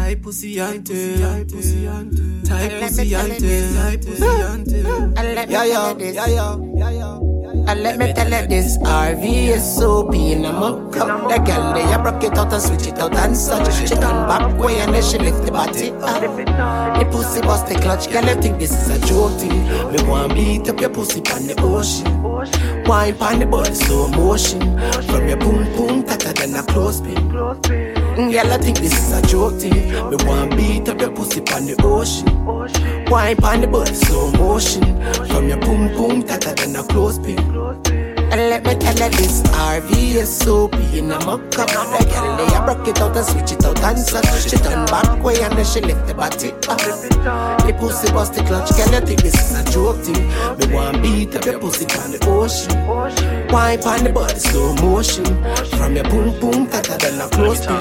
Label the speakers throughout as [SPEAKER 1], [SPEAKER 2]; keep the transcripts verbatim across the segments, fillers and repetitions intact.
[SPEAKER 1] Type pussy auntie, type pussy auntie, type pussy auntie, type pussy auntie.
[SPEAKER 2] Yeah, yeah, yeah, yeah, yeah, yeah. And let me tell you this, R V is so being a muck up. The girl, they a broke it out and switch it out and such. She turn back way and then she lift the body up. The pussy bust the clutch, girl, I think this is a joke thing. Me want beat up your pussy on the ocean. Wine pon the body, slow motion. From your boom boom, tighter than a clothespin. Girl, I think this is a joke thing. Me want beat up your pussy on the ocean. Wine pon the body, slow motion. From your boom boom, tighter than a clothespin. And let me tell you this, R V is so being a muck up. The girl, they a broke it out and switch it out and such. She turn back way and then she lift the body up. The pussy bust the clutch, girl, you think this is a joke thing. Me want beat up your pussy on the ocean. Wine on the body, slow motion. From your boom boom, tighter than a clothespin.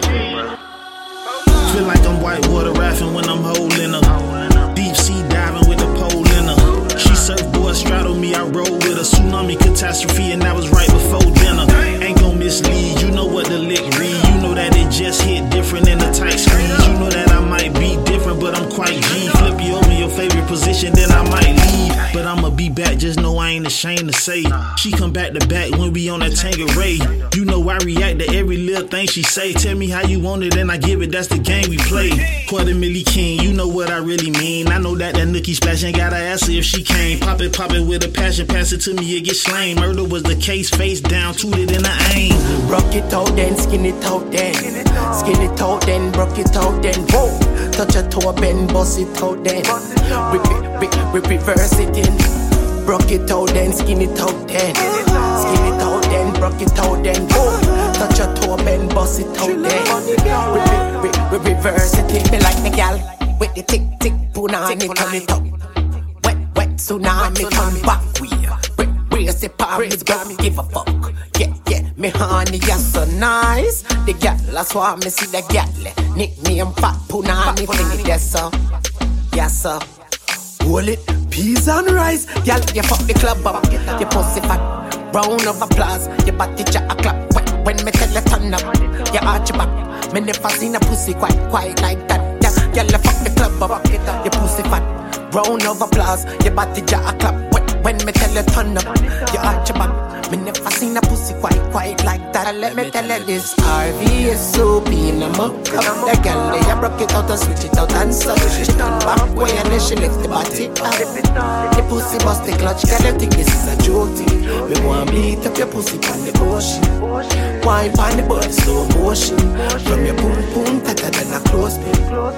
[SPEAKER 3] Feel like I'm whitewater rafting when I'm holding her. Deep sea diving with a pole in her. She surfboard straddled me, I roll with a tsunami catastrophe, and that was right before dinner. Ain't gon' mislead, you know what the lick read. You know that it just hit different in the tight squeeze. You know that I might be different, but I'm quite G. Flip you over your favorite position, then I might leave. But I'ma be back, just know I ain't ashamed to say. She come back to back when we on that Tangeray. You know I react to every little thing she say. Tell me how you want it, and I give it, that's the game we play. Quarter milli king, you know what I really mean. I know that that nookie splash ain't gotta ask her if she came. Pop it, pop it with a passion, pass it to me, it get slain. Murder was the case, face down, tooted in the aim.
[SPEAKER 2] Broke it out then, skin it out then. Skin it out then, broke it out then. Whoa, touch a toe bend, bust it out then. Rip it, rip, rip, reverse it in. Broke it out then, skin it out then. Skin it out then, broke it out then. Whoa, touch a toe bend, bust it out then. Rip it, rip, rip, reverse it in. Me like the gal with the tick tick punani turn it up. Wet wet tsunami come back we. Brace the palm, don't give a fuck. Yeah, yeah, me honey, you're so nice. The gal, that's why me see the gal. Nickname Fat Punani, fling it, yes sir. Yes sir. Hold it, peas and rice. Gal, you fuck the club up. You pussy fat, round of applause. Your body jack a clap. When, when me tell you turn up, you arch your back. Me never seen a pussy quite, quite like that. Yeah, gal, you fuck the club up. You pussy fat, round of applause. Your body jack a clap. When me tell you turn up, you arch your back. Me never seen a pussy quite, quite like that. Let me tell you this, R V is so being a muck up. The girl, they a broke it out and switch it out and such. She turn back way and then she lift the body up. The pussy bust the clutch, girl, you think this is a joke thing. Me want beat up your pussy on the ocean. Wine on the body, slow motion. From your boom boom, tighter than a clothespin.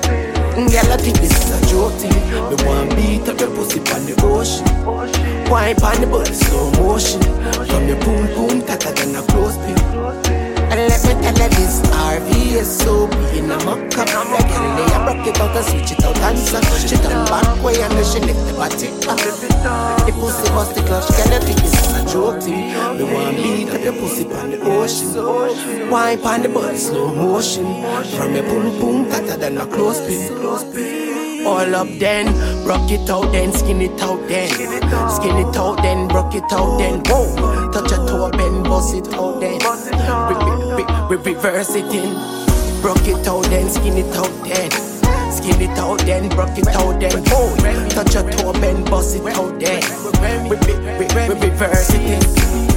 [SPEAKER 2] Girl, I think this is a joke thing. Me want beat up your pussy on the ocean. Wine on the body, slow motion. From your boom boom, tighter than a clothespin. And let me tell you this, R V is so being a muck up. The girl, they a broke it out and switch it out and such. She turn back way and then she lift the body up. The pussy bust the clutch, girl, you think this is a joke thing. Me want beat up your pussy on the ocean. Wine on the body, slow motion. From your boom boom, tighter than a clothespin. All up then, broke it out then, skin it out then. Skin it out then, broke it out then. Whoa, touch a toe bend, bust it out then. Re- re- re- reverse it in. Broke it out then, skin it out then. Skin it out then, broke it out then. Whoa, touch a toe bend, bust it out then. Re- re- re- re- reverse it in.